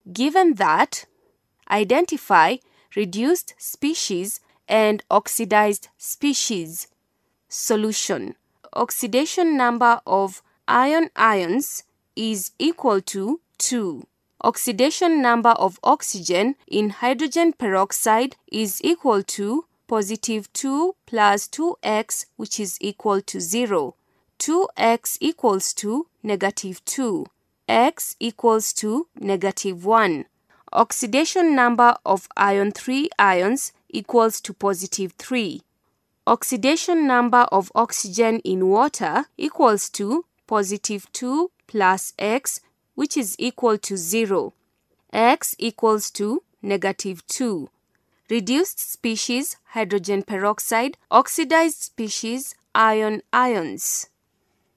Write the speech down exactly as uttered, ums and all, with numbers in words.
Given that, identify reduced species and oxidized species. Solution. Oxidation number of iron ions is equal to two. Oxidation number of oxygen in hydrogen peroxide is equal to positive two plus two x, which is equal to zero. two x equals to negative two. X equals to negative one. Oxidation number of iron three ions equals to positive three. Oxidation number of oxygen in water equals to positive two plus x, which is equal to zero. X equals to negative two. Reduced species hydrogen peroxide, oxidized species iron ions.